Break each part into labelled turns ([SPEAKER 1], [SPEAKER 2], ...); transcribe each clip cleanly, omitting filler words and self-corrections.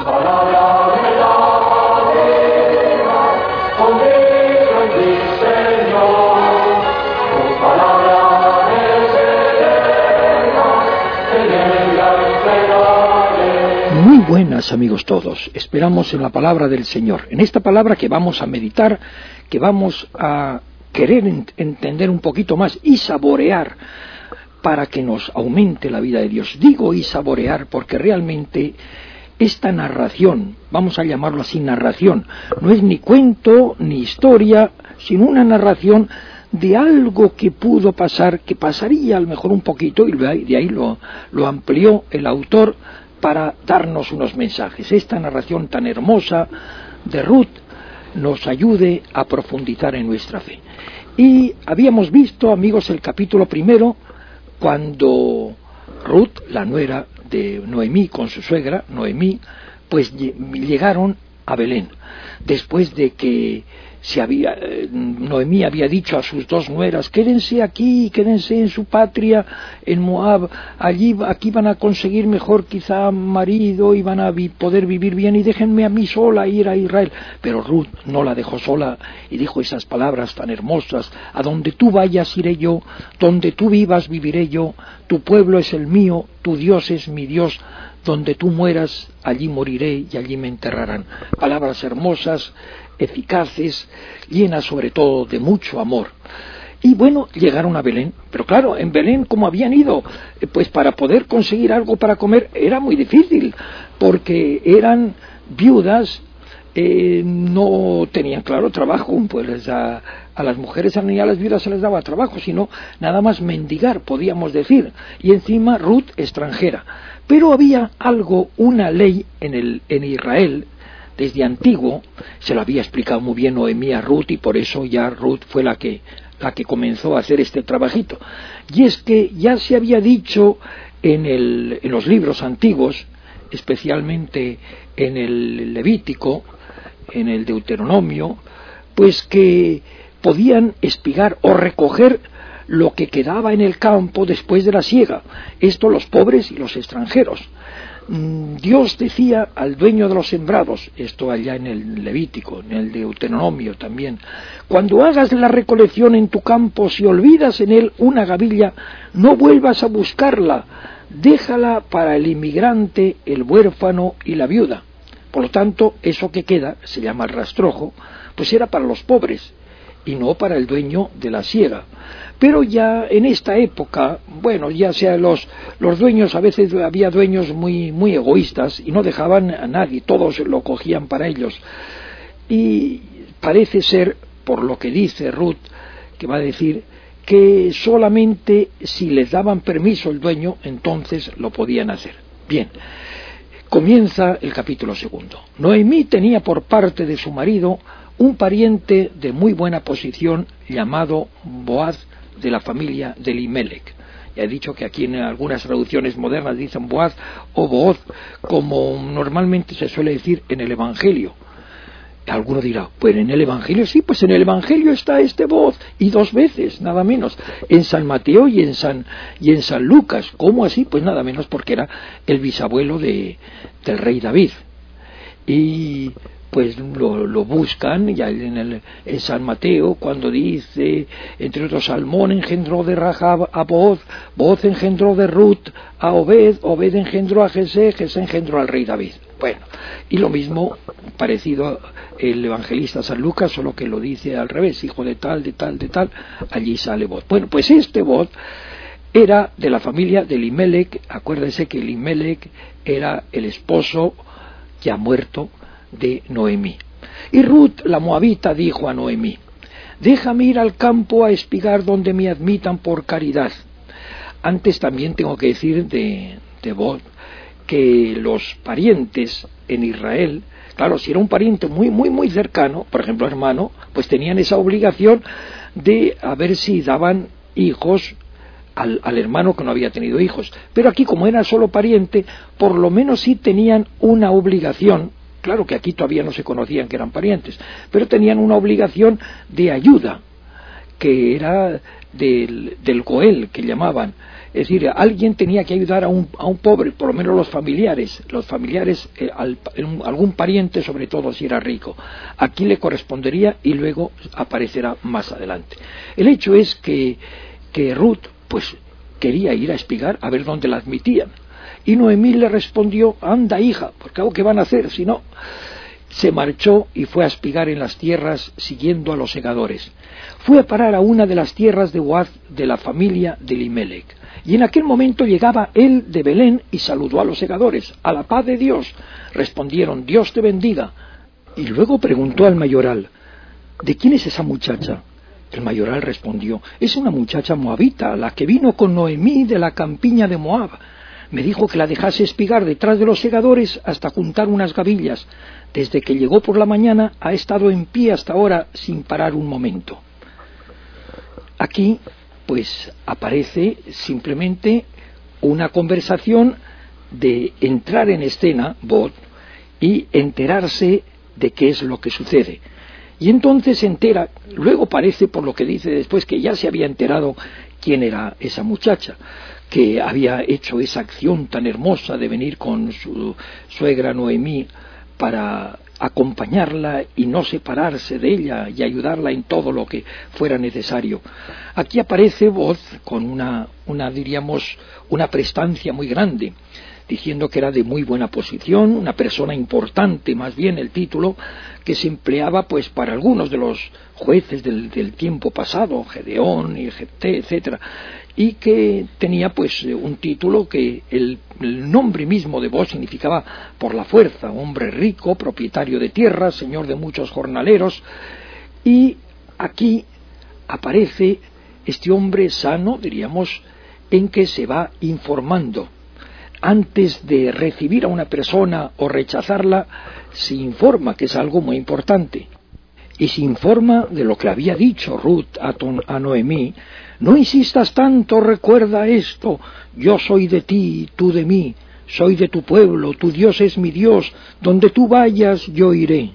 [SPEAKER 1] Muy buenas, amigos todos. Esperamos en la palabra del Señor. En esta palabra que vamos a meditar, que vamos a querer entender un poquito más y saborear para que nos aumente la vida de Dios. Digo y saborear porque realmente esta narración, vamos a llamarlo así narración, no es ni cuento ni historia, sino una narración de algo que pudo pasar, que pasaría a lo mejor un poquito, y de ahí lo amplió el autor para darnos unos mensajes. Esta narración tan hermosa de Ruth nos ayude a profundizar en nuestra fe. Y habíamos visto, amigos, el capítulo primero, cuando Ruth, la nuera de Noemí, con su suegra, Noemí, pues llegaron a Belén, después de que Noemí había dicho a sus dos nueras: quédense aquí, quédense en su patria, en Moab, aquí van a conseguir mejor quizá marido y van a poder vivir bien, y déjenme a mí sola ir a Israel. Pero Ruth no la dejó sola y dijo esas palabras tan hermosas: a donde tú vayas iré yo, donde tú vivas viviré yo, tu pueblo es el mío, tu Dios es mi Dios, donde tú mueras, allí moriré y allí me enterrarán. Palabras hermosas, eficaces, llenas sobre todo de mucho amor. Y bueno, llegaron a Belén, pero claro, en Belén, como habían ido, pues para poder conseguir algo para comer era muy difícil, porque eran viudas, no tenían, claro, trabajo, pues a las mujeres ni a las viudas se les daba trabajo, sino nada más mendigar, podíamos decir, y encima Ruth extranjera. Pero había algo, una ley en Israel, desde antiguo, se lo había explicado muy bien Noemí a Ruth, y por eso ya Ruth fue la que comenzó a hacer este trabajito. Y es que ya se había dicho en los libros antiguos, especialmente en el Levítico, en el Deuteronomio, pues que podían espigar o recoger lo que quedaba en el campo después de la siega. Esto los pobres y los extranjeros. Dios decía al dueño de los sembrados, esto allá en el Levítico, en el Deuteronomio también: cuando hagas la recolección en tu campo, si olvidas en él una gavilla, no vuelvas a buscarla, déjala para el inmigrante, el huérfano y la viuda. Por lo tanto, eso que queda, se llama el rastrojo, pues era para los pobres y no para el dueño de la siega. Pero ya en esta época, bueno, ya sea los dueños, a veces había dueños muy egoístas y no dejaban a nadie, todos lo cogían para ellos. Y parece ser, por lo que dice Ruth, que va a decir que solamente si les daban permiso el dueño, entonces lo podían hacer. Bien, comienza el capítulo segundo. Noemí tenía por parte de su marido un pariente de muy buena posición llamado Boaz, de la familia de Elimelec. Ya he dicho que aquí en algunas traducciones modernas dicen Boaz o Booz, como normalmente se suele decir en el Evangelio. Alguno dirá: pues en el Evangelio sí, pues en el Evangelio está este Booz, y dos veces, nada menos, en San Mateo y en San Lucas. ¿Cómo así? Pues nada menos porque era el bisabuelo del rey David. Y pues lo buscan ya en San Mateo, cuando dice, entre otros: Salmón engendró de Rahab a Booz, Booz engendró de Ruth a Obed, Obed engendró a Jesé, Jesé engendró al rey David. Bueno, y lo mismo, parecido el evangelista San Lucas, solo que lo dice al revés: hijo de tal, de tal, de tal, allí sale Booz. Bueno, pues este Booz era de la familia de Elimelec. Acuérdense que Elimelec era el esposo ya muerto de Noemí. Y Ruth, la moabita, dijo a Noemí: déjame ir al campo a espigar donde me admitan por caridad. Antes también tengo que decir de Booz que los parientes en Israel, claro, si era un pariente muy cercano, por ejemplo hermano, pues tenían esa obligación de a ver si daban hijos al hermano que no había tenido hijos. Pero aquí, como era solo pariente, por lo menos sí tenían una obligación. Claro que aquí todavía no se conocían que eran parientes, pero tenían una obligación de ayuda, que era del Goel, que llamaban, Es decir, alguien tenía que ayudar a un pobre, por lo menos los familiares, algún pariente, sobre todo si era rico. Aquí le correspondería y luego aparecerá más adelante. El hecho es que Ruth, pues, quería ir a espigar a ver dónde la admitían. Y Noemí le respondió: anda, hija, porque ¿qué van a hacer si no? Se marchó y fue a espigar en las tierras siguiendo a los segadores. Fue a parar a una de las tierras de Boaz de la familia de Elimelec. Y en aquel momento llegaba él de Belén y saludó a los segadores. «A la paz de Dios», respondieron, «Dios te bendiga». Y luego preguntó al mayoral: «¿De quién es esa muchacha?». El mayoral respondió: «Es una muchacha moabita, la que vino con Noemí de la campiña de Moab. Me dijo que la dejase espigar detrás de los segadores hasta juntar unas gavillas. Desde que llegó por la mañana ha estado en pie hasta ahora sin parar un momento». Aquí, pues, aparece simplemente una conversación de entrar en escena, Boaz, y enterarse de qué es lo que sucede. Y entonces se entera, luego parece, por lo que dice después, que ya se había enterado quién era esa muchacha, que había hecho esa acción tan hermosa de venir con su suegra Noemí para acompañarla y no separarse de ella y ayudarla en todo lo que fuera necesario. Aquí aparece Boaz con una prestancia muy grande, diciendo que era de muy buena posición, una persona importante, más bien el título que se empleaba pues para algunos de los jueces del tiempo pasado, Gedeón y Jefté, etcétera, y que tenía pues un título que el nombre mismo de Boaz significaba por la fuerza, hombre rico, propietario de tierras, señor de muchos jornaleros. Y aquí aparece este hombre sano, diríamos, en que se va informando. Antes de recibir a una persona o rechazarla, se informa, que es algo muy importante. Y se informa de lo que había dicho Ruth a Noemí: «No insistas tanto, recuerda esto, yo soy de ti, tú de mí, soy de tu pueblo, tu Dios es mi Dios, donde tú vayas yo iré».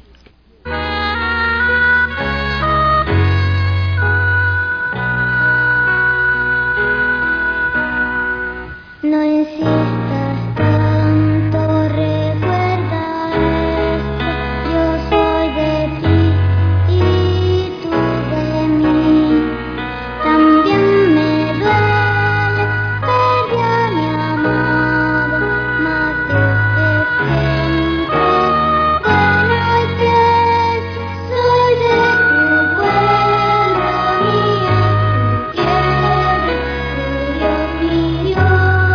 [SPEAKER 2] No insistas tanto, recuerda esto, yo soy de ti y tú de mí. También me duele perder a mi amado, mas Dios es siempre bueno y fiel. Soy de tu pueblo, mía, tu tierra, tu Dios, mi Dios.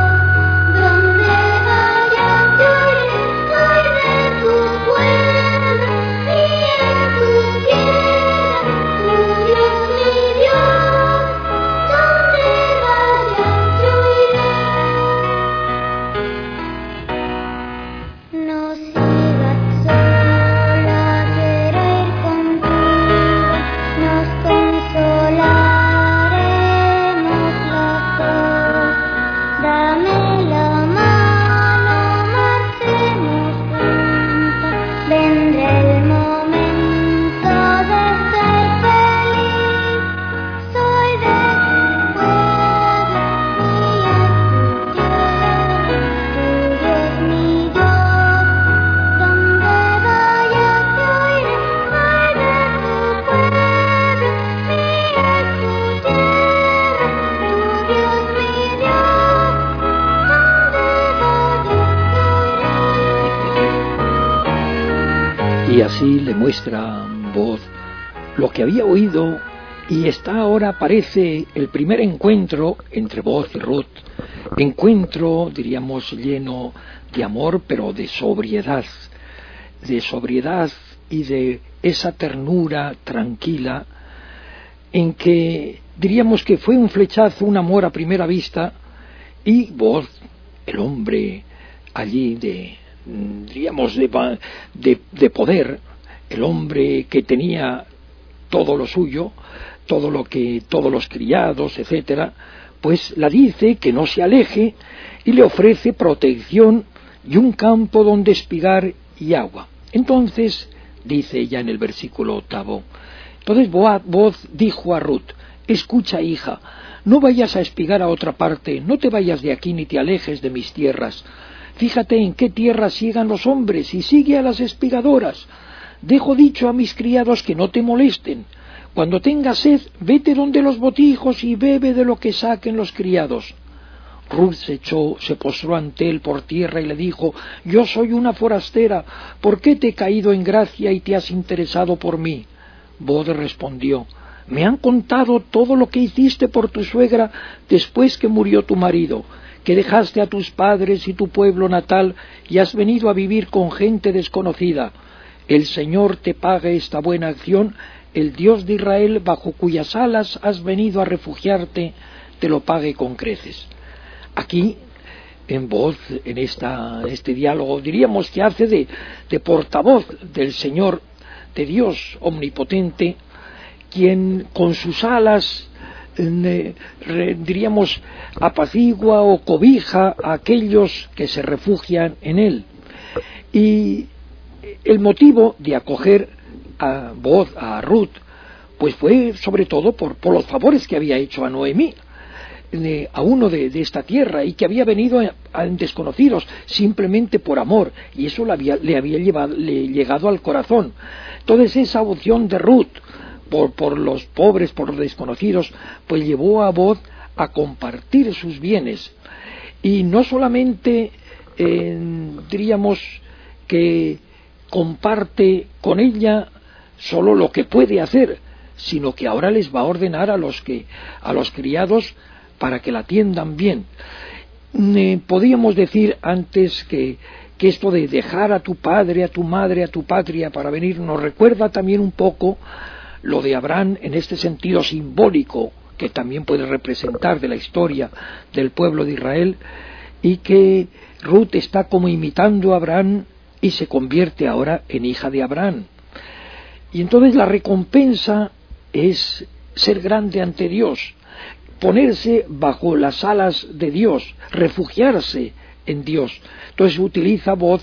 [SPEAKER 1] Y así le muestra Boaz lo que había oído, y aparece el primer encuentro entre Boaz y Ruth, encuentro, diríamos, lleno de amor, pero de sobriedad y de esa ternura tranquila, en que diríamos que fue un flechazo, un amor a primera vista, y Boaz, el hombre allí de poder, el hombre que tenía todo lo suyo, todos los criados, etcétera, pues la dice que no se aleje y le ofrece protección y un campo donde espigar y agua. Entonces, dice ella en el versículo 8, entonces Boaz dijo a Ruth: escucha, hija, no vayas a espigar a otra parte, no te vayas de aquí ni te alejes de mis tierras. Fíjate en qué tierra siegan los hombres y sigue a las espigadoras. Dejo dicho a mis criados que no te molesten. Cuando tengas sed, vete donde los botijos y bebe de lo que saquen los criados. Ruth se postró ante él por tierra y le dijo: yo soy una forastera, ¿por qué te he caído en gracia y te has interesado por mí? Booz respondió: me han contado todo lo que hiciste por tu suegra después que murió tu marido, que dejaste a tus padres y tu pueblo natal y has venido a vivir con gente desconocida. El Señor te pague esta buena acción, el Dios de Israel, bajo cuyas alas has venido a refugiarte, te lo pague con creces. Aquí, en Booz, en este diálogo, diríamos que hace de portavoz del Señor, de Dios omnipotente, quien con sus alas, diríamos, apacigua o cobija a aquellos que se refugian en él. Y el motivo de acoger a Booz, a Ruth, pues fue sobre todo por los favores que había hecho a Noemí, a uno de esta tierra, y que había venido a desconocidos simplemente por amor, y eso le había llegado al corazón. Entonces esa opción de Ruth por los pobres, por los desconocidos, pues llevó a Booz a compartir sus bienes, y no solamente diríamos que comparte con ella solo lo que puede hacer, sino que ahora les va a ordenar a los criados para que la atiendan bien. Podríamos decir antes que esto de dejar a tu padre, a tu madre, a tu patria para venir, nos recuerda también un poco lo de Abraham en este sentido simbólico, que también puede representar de la historia del pueblo de Israel, y que Ruth está como imitando a Abraham y se convierte ahora en hija de Abraham. Y entonces la recompensa es ser grande ante Dios, ponerse bajo las alas de Dios, refugiarse en Dios. Entonces utiliza Booz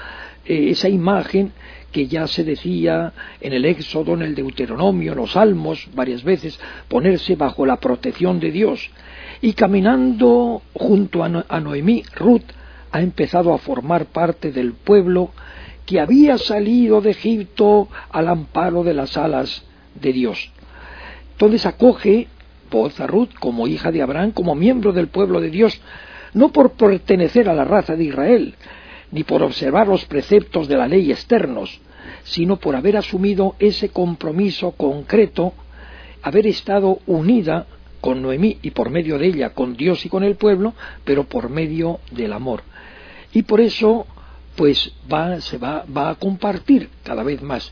[SPEAKER 1] esa imagen que ya se decía en el Éxodo, en el Deuteronomio, en los Salmos, varias veces, ponerse bajo la protección de Dios. Y caminando junto a Noemí, Ruth ha empezado a formar parte del pueblo que había salido de Egipto al amparo de las alas de Dios. Entonces acoge Booz a Ruth como hija de Abraham, como miembro del pueblo de Dios, no por pertenecer a la raza de Israel, ni por observar los preceptos de la ley externos, sino por haber asumido ese compromiso concreto, haber estado unida con Noemí y por medio de ella con Dios y con el pueblo, pero por medio del amor. Y por eso pues va a compartir cada vez más.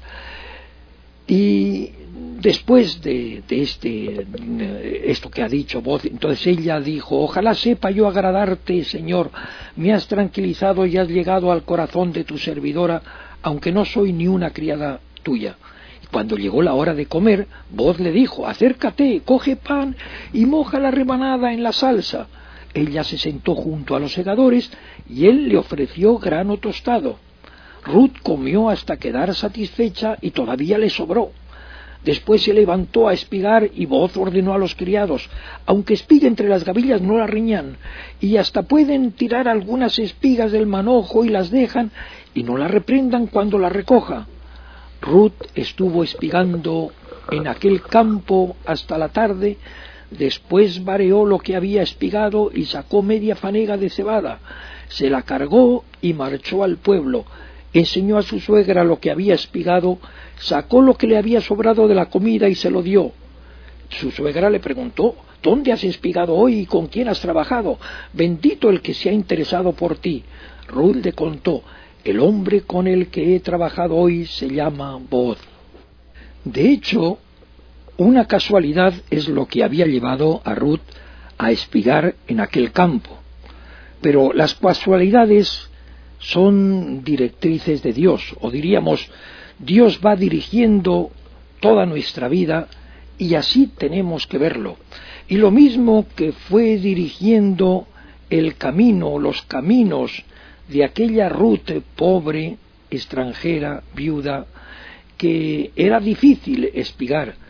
[SPEAKER 1] Y después de esto que ha dicho Booz, entonces ella dijo: ojalá sepa yo agradarte, Señor, me has tranquilizado y has llegado al corazón de tu servidora, aunque no soy ni una criada tuya. Y cuando llegó la hora de comer, Booz le dijo: acércate, coge pan y moja la rebanada en la salsa. Ella se sentó junto a los segadores y él le ofreció grano tostado. Ruth comió hasta quedar satisfecha y todavía le sobró. Después se levantó a espigar y Booz ordenó a los criados: aunque espigue entre las gavillas no la riñan, y hasta pueden tirar algunas espigas del manojo y las dejan, y no la reprendan cuando la recoja. Ruth estuvo espigando en aquel campo hasta la tarde. Después vareó lo que había espigado y sacó media fanega de cebada, se la cargó y marchó al pueblo. Enseñó a su suegra lo que había espigado, sacó lo que le había sobrado de la comida y se lo dio. Su suegra le preguntó: ¿dónde has espigado hoy y con quién has trabajado? Bendito el que se ha interesado por ti. Ruth le contó: el hombre con el que he trabajado hoy se llama Booz. De hecho, una casualidad es lo que había llevado a Ruth a espigar en aquel campo. Pero las casualidades son directrices de Dios, o diríamos, Dios va dirigiendo toda nuestra vida y así tenemos que verlo. Y lo mismo que fue dirigiendo el camino, los caminos de aquella Ruth pobre, extranjera, viuda, que era difícil espigar,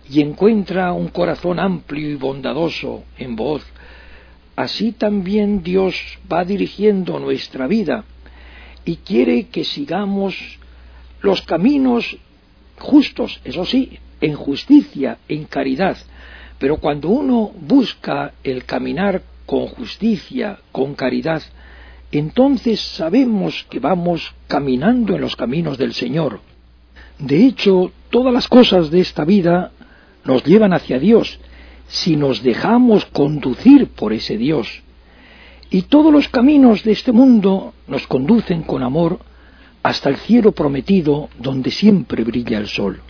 [SPEAKER 1] y encuentra un corazón amplio y bondadoso en Booz, así también Dios va dirigiendo nuestra vida y quiere que sigamos los caminos justos, eso sí, en justicia, en caridad. Pero cuando uno busca el caminar con justicia, con caridad, entonces sabemos que vamos caminando en los caminos del Señor. De hecho, todas las cosas de esta vida nos llevan hacia Dios, si nos dejamos conducir por ese Dios. Y todos los caminos de este mundo nos conducen con amor hasta el cielo prometido, donde siempre brilla el sol.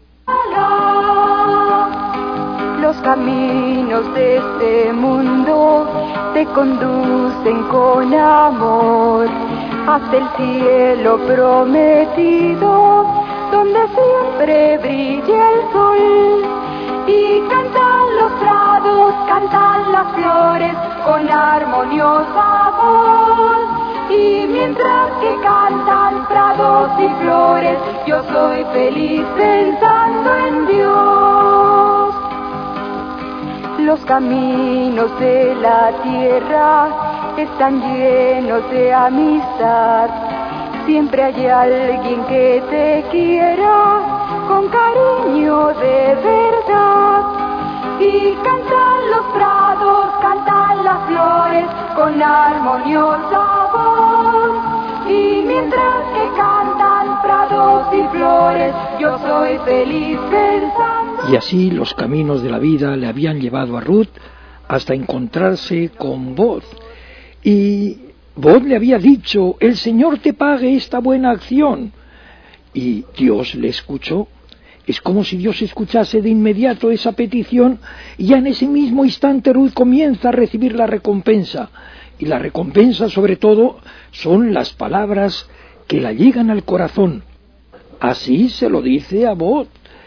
[SPEAKER 3] Los caminos de este mundo te conducen con amor hasta el cielo prometido, donde siempre brilla el sol. Y cantan los prados, cantan las flores con armoniosa voz. Y mientras que cantan prados y flores, yo soy feliz pensando en Dios. Los caminos de la tierra están llenos de amistad. Siempre hay alguien que te quiera con cariño de verdad. Y cantan los prados, cantan las flores con armoniosa voz. Y mientras que cantan prados y flores, yo soy feliz pensando.
[SPEAKER 1] Y así los caminos de la vida le habían llevado a Ruth hasta encontrarse con Booz. Y Booz le había dicho: el Señor te pague esta buena acción. Y Dios le escuchó. Es como si Dios escuchase de inmediato esa petición, y ya en ese mismo instante Ruth comienza a recibir la recompensa. Y la recompensa, sobre todo, son las palabras que la llegan al corazón. Así se lo dice a Booz: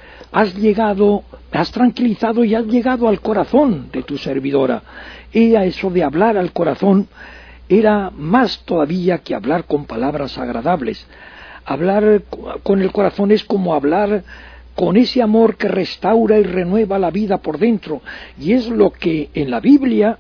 [SPEAKER 1] has tranquilizado y has llegado al corazón de tu servidora. Y a eso de hablar al corazón era más todavía que hablar con palabras agradables. Hablar con el corazón es como hablar con ese amor que restaura y renueva la vida por dentro, y es lo que en la Biblia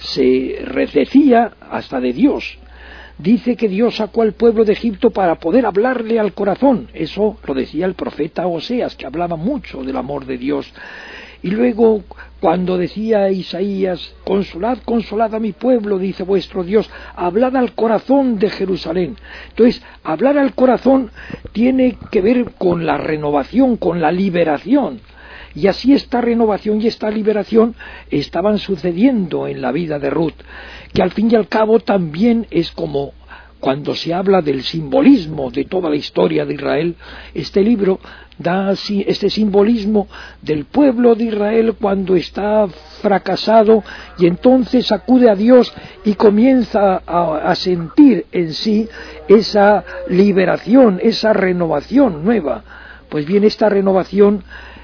[SPEAKER 1] se decía hasta de Dios. Dice que Dios sacó al pueblo de Egipto para poder hablarle al corazón. Eso lo decía el profeta Oseas, que hablaba mucho del amor de Dios. Y luego, cuando decía Isaías: consolad, consolad a mi pueblo, dice vuestro Dios, hablad al corazón de Jerusalén. Entonces, hablar al corazón tiene que ver con la renovación, con la liberación. Y así esta renovación y esta liberación estaban sucediendo en la vida de Ruth, que al fin y al cabo también es como cuando se habla del simbolismo de toda la historia de Israel. Este libro da este simbolismo del pueblo de Israel cuando está fracasado y entonces acude a Dios y comienza a sentir en sí esa liberación, esa renovación nueva. Pues bien, esta renovación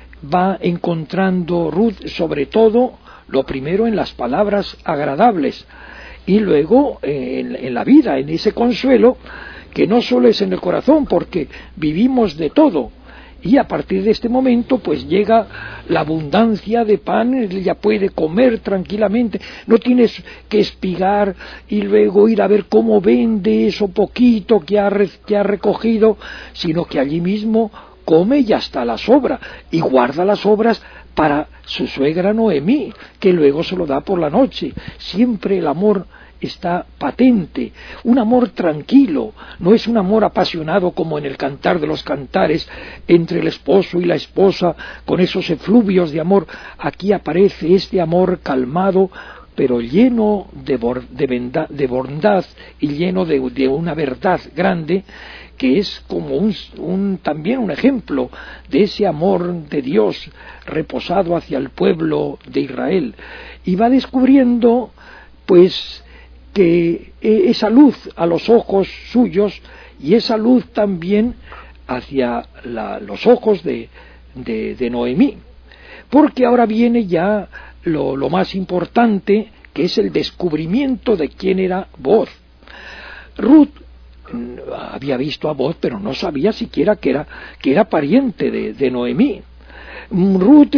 [SPEAKER 1] va encontrando Ruth, sobre todo, lo primero en las palabras agradables, y luego en la vida, en ese consuelo, que no solo es en el corazón, porque vivimos de todo, y a partir de este momento pues llega la abundancia de pan, ella puede comer tranquilamente, no tienes que espigar y luego ir a ver cómo vende eso poquito que ha recogido, sino que allí mismo come y hasta la sobra, y guarda las sobras para su suegra Noemí, que luego se lo da por la noche. Siempre el amor está patente, un amor tranquilo, no es un amor apasionado como en el Cantar de los Cantares, entre el esposo y la esposa, con esos efluvios de amor. Aquí aparece este amor calmado, pero lleno de bondad y lleno de una verdad grande, que es como también un ejemplo de ese amor de Dios reposado hacia el pueblo de Israel. Y va descubriendo, pues, que esa luz a los ojos suyos y esa luz también hacia los ojos de Noemí. Porque ahora viene ya lo más importante, que es el descubrimiento de quién era Booz. Ruth había visto a Booz, pero no sabía siquiera que era pariente de Noemí. Ruth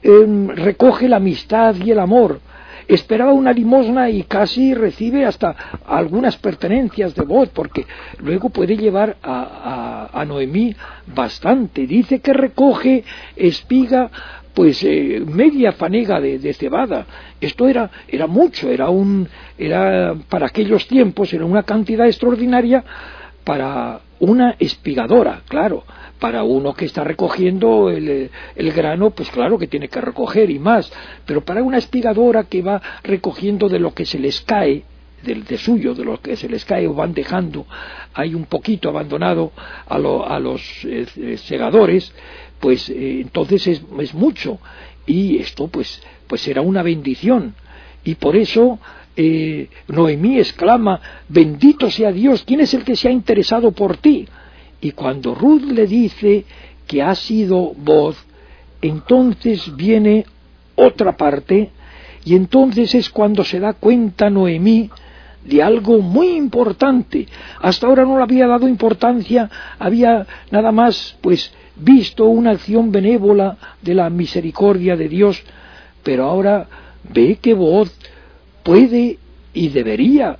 [SPEAKER 1] recoge la amistad y el amor. Esperaba una limosna y casi recibe hasta algunas pertenencias de Booz, porque luego puede llevar a Noemí bastante. Dice que recoge espiga, pues media fanega de cebada. Esto era mucho, era para aquellos tiempos, era una cantidad extraordinaria para una espigadora, claro. Para uno que está recogiendo el grano, pues claro que tiene que recoger y más, pero para una espigadora que va recogiendo de lo que se les cae, de suyo, de lo que se les cae o van dejando, hay un poquito abandonado a los segadores, pues entonces es mucho, y esto pues será una bendición, y por eso Noemí exclama: bendito sea Dios, ¿quién es el que se ha interesado por ti? Y cuando Ruth le dice que ha sido Booz, entonces viene otra parte, y entonces es cuando se da cuenta Noemí de algo muy importante. Hasta ahora no le había dado importancia, había nada más pues visto una acción benévola de la misericordia de Dios, pero ahora ve que Booz puede y debería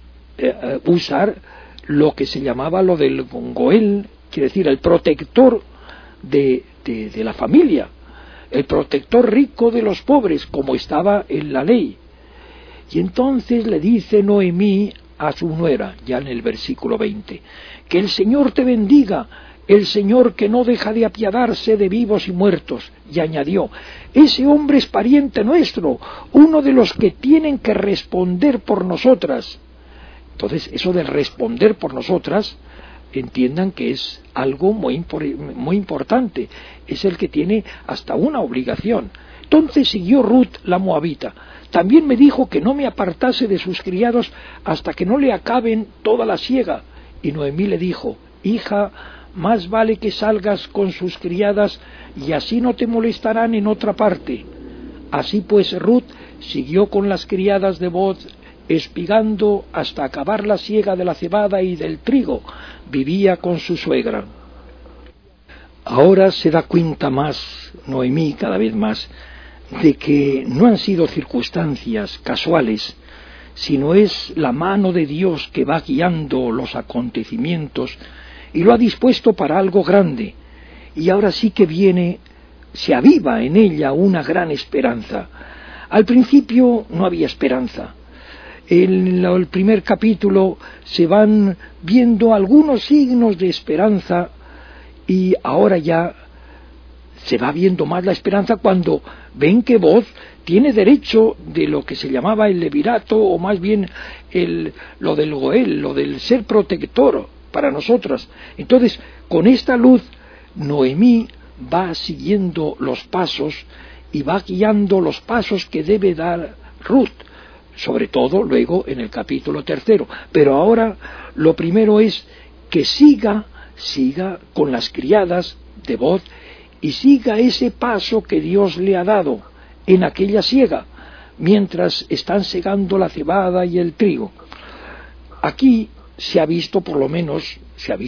[SPEAKER 1] usar lo que se llamaba lo del Goel, quiere decir el protector de la familia, el protector rico de los pobres, como estaba en la ley. Y entonces le dice Noemí a su nuera, ya en el versículo 20, que el Señor te bendiga, el Señor que no deja de apiadarse de vivos y muertos. Y añadió: ese hombre es pariente nuestro, uno de los que tienen que responder por nosotras. Entonces, eso de responder por nosotras, entiendan que es algo muy importante, es el que tiene hasta una obligación. Entonces siguió Ruth la moabita: también me dijo que no me apartase de sus criados hasta que no le acaben toda la siega. Y Noemí le dijo: hija, más vale que salgas con sus criadas, y así no te molestarán en otra parte. Así pues Ruth siguió con las criadas de Booz, espigando hasta acabar la siega de la cebada y del trigo. Vivía con su suegra. Ahora se da cuenta más Noemí, cada vez más, de que no han sido circunstancias casuales, sino es la mano de Dios que va guiando los acontecimientos y lo ha dispuesto para algo grande. Y ahora sí que viene, se aviva en ella una gran esperanza. Al principio no había esperanza. En el primer capítulo se van viendo algunos signos de esperanza, y ahora ya se va viendo más la esperanza cuando ven que Booz tiene derecho de lo que se llamaba el levirato, o más bien lo del Goel, lo del ser protector para nosotras. Entonces, con esta luz, Noemí va siguiendo los pasos y va guiando los pasos que debe dar Ruth, sobre todo luego en el capítulo 3. Pero ahora lo primero es que siga con las criadas de Booz y siga ese paso que Dios le ha dado en aquella siega, mientras están segando la cebada y el trigo. Aquí se ha visto por lo menos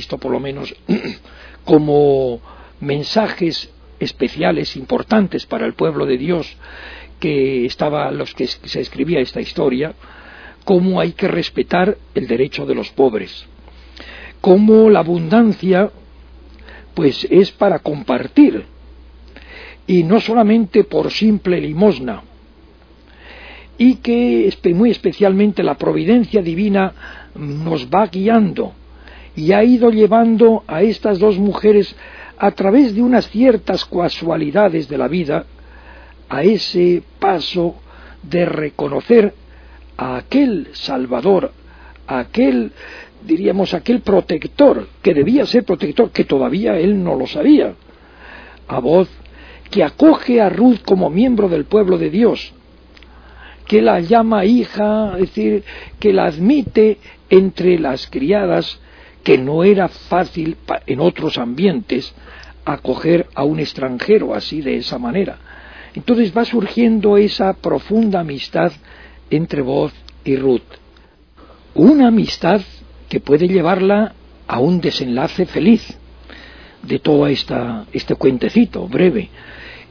[SPEAKER 1] como mensajes especiales importantes para el pueblo de Dios, que estaba los que se escribía esta historia, cómo hay que respetar el derecho de los pobres, cómo la abundancia pues es para compartir y no solamente por simple limosna, y que muy especialmente la providencia divina nos va guiando y ha ido llevando a estas dos mujeres a través de unas ciertas casualidades de la vida a ese paso de reconocer a aquel Salvador, a aquel protector, que debía ser protector, que todavía él no lo sabía, a Booz, que acoge a Ruth como miembro del pueblo de Dios, que la llama hija, es decir, que la admite entre las criadas, que no era fácil en otros ambientes acoger a un extranjero así, de esa manera. Entonces va surgiendo esa profunda amistad entre Booz y Ruth, una amistad que puede llevarla a un desenlace feliz de todo este cuentecito breve.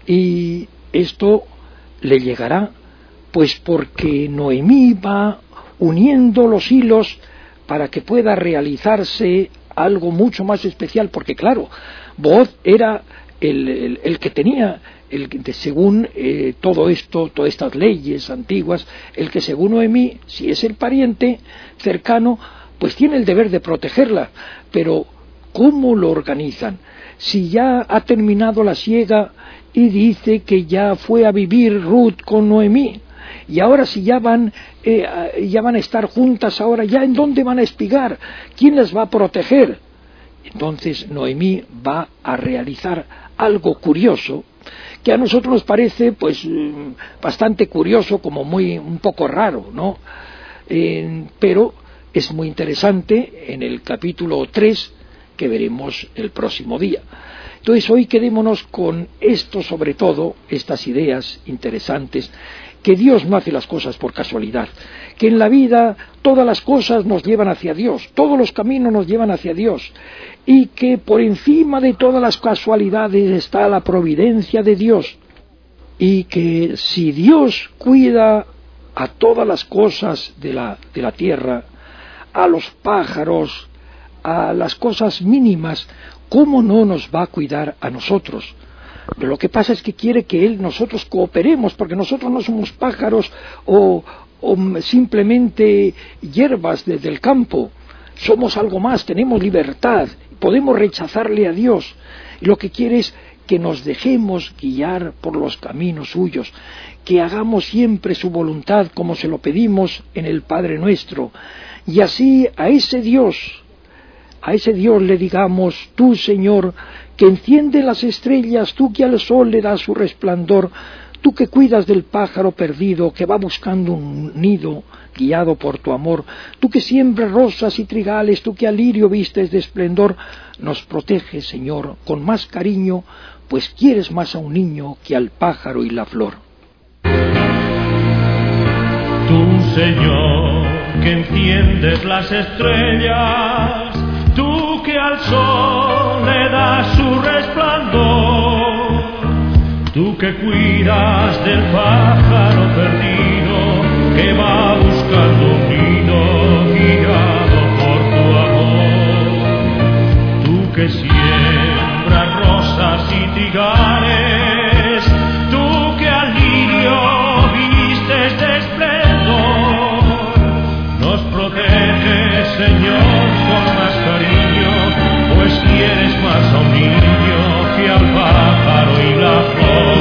[SPEAKER 1] Y esto le llegará pues porque Noemí va uniendo los hilos para que pueda realizarse algo mucho más especial, porque claro, Booz era el que tenía, según todo esto, todas estas leyes antiguas, el que según Noemí, si es el pariente cercano, pues tiene el deber de protegerla. Pero ¿cómo lo organizan? Si ya ha terminado la siega y dice que ya fue a vivir Ruth con Noemí, y ahora si ya van a estar juntas, ahora ya ¿en dónde van a espigar? ¿Quién las va a proteger? Entonces Noemí va a realizar algo curioso, que a nosotros nos parece pues bastante curioso, como un poco raro, ¿no? Pero es muy interesante en el capítulo 3 que veremos el próximo día. Entonces hoy quedémonos con esto, sobre todo, estas ideas interesantes, que Dios no hace las cosas por casualidad, que en la vida todas las cosas nos llevan hacia Dios, todos los caminos nos llevan hacia Dios, y que por encima de todas las casualidades está la providencia de Dios, y que si Dios cuida a todas las cosas de la tierra, a los pájaros, a las cosas mínimas, ¿cómo no nos va a cuidar a nosotros? Pero lo que pasa es que quiere que nosotros cooperemos, porque nosotros no somos pájaros o simplemente hierbas del campo, somos algo más, tenemos libertad, podemos rechazarle a Dios, y lo que quiere es que nos dejemos guiar por los caminos suyos, que hagamos siempre su voluntad como se lo pedimos en el Padre Nuestro, y así a ese Dios le digamos: tú, Señor, que enciende las estrellas, tú que al sol le das su resplandor, tú que cuidas del pájaro perdido que va buscando un nido guiado por tu amor, tú que siembras rosas y trigales, tú que al lirio vistes de esplendor, nos proteges, Señor, con más cariño, pues quieres más a un niño que al pájaro y la flor.
[SPEAKER 4] Tú, Señor, que enciendes las estrellas, tú que al sol le das su resplandor, tú que cuidas del pájaro perdido que va buscando un nido guiado por tu amor, tú que siembras rosas y trigales, tú que al lirio vistes de esplendor, nos proteges, Señor, con más cariño, pues quieres más a un niño que al pájaro y la flor.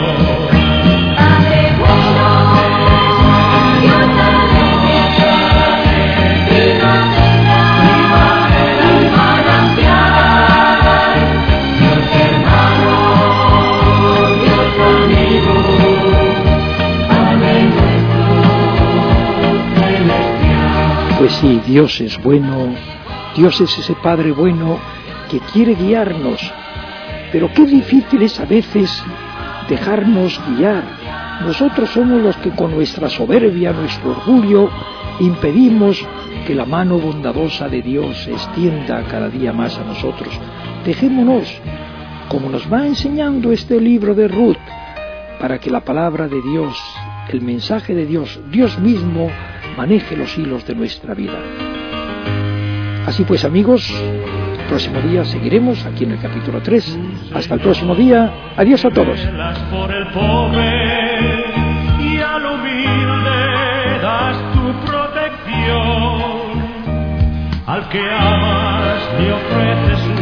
[SPEAKER 1] Pues sí, Dios es bueno, Dios es ese Padre bueno que quiere guiarnos, pero qué difícil es a veces dejarnos guiar. Nosotros somos los que con nuestra soberbia, nuestro orgullo, impedimos que la mano bondadosa de Dios se extienda cada día más a nosotros. Dejémonos, como nos va enseñando este libro de Ruth, para que la palabra de Dios, el mensaje de Dios, Dios mismo, maneje los hilos de nuestra vida. Así pues, amigos, el próximo día seguiremos aquí en el capítulo 3. Hasta el próximo día. Adiós a todos.
[SPEAKER 4] Por el pobre y al humilde das tu protección, al que amas le ofreces